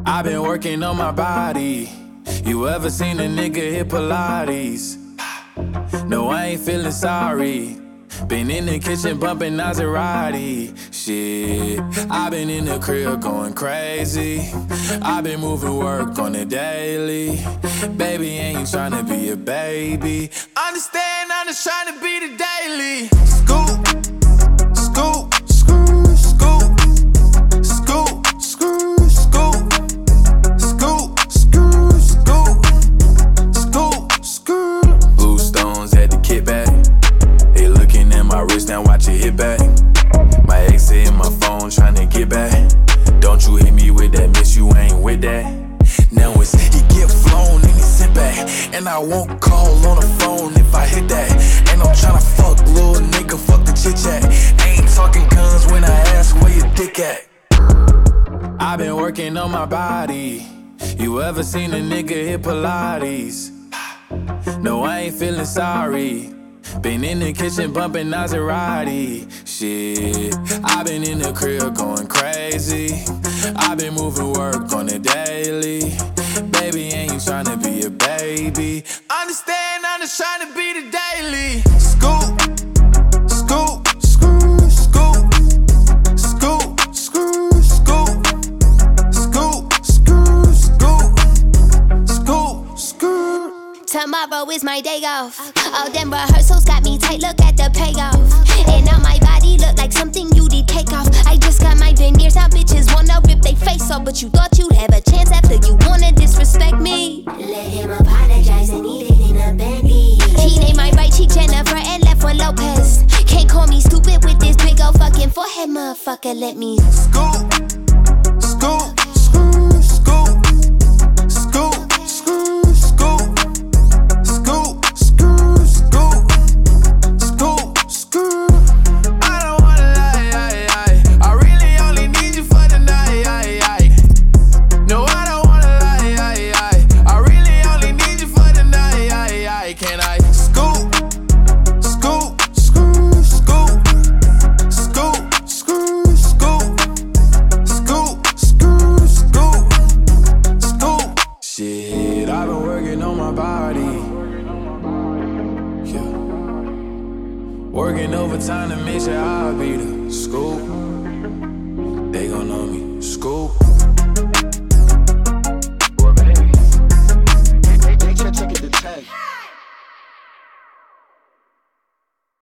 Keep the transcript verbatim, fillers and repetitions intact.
I've been working on my body. You ever seen a nigga hit Pilates? No, I ain't feeling sorry. Been in the kitchen bumping Maserati. Shit, I've been in the crib going crazy. I've been moving work on the daily. Baby, ain't tryna be a baby. Understand, I'm just tryna be the daily. Scoop, scoop, scoop, scoop, scoop, scoop, scoop, scoop, scoop, scoop, scoop. Blue stones at the kickback. They looking at my wrist, now watch it hit back. My ex in my phone tryna get back. Don't you hit me with that, miss, you ain't with that. Now it's he get flown and he sit back. And I won't call on the phone if I hit that. And I'm tryna fuck, little nigga, fuck the chit chat. Ain't talking guns when I ask where your dick at. I've been working on my body. You ever seen a nigga hit Pilates? No, I ain't feeling sorry. Been in the kitchen bumping Maserati. Shit, I've been in the crib going crazy. I've been moving work on the daily. Baby, ain't tryna be a baby. Understand, I'm just tryna be the daily. Scoop, scoop, scoop, scoop, scoop, scoop, scoop, scoop, scoop, scoop, scoop. Tomorrow is my day off. All them rehearsals got me tight, look at the payoff. And now my body look like something you did take off. I just got my veneers, now bitches wanna rip they face off. But you thought you'd have a chance after you wanna disrespect me. Let him apologize and eat it in a Bentley. He named my right cheek Jennifer and left one Lopez. Can't call me stupid with this big ol' fucking forehead, motherfucker, let me Scoop, scoop, scoop, scoop, scoop, scoop, scoop. Working overtime to make sure I'll be the scoop. They gon' know me, scoop.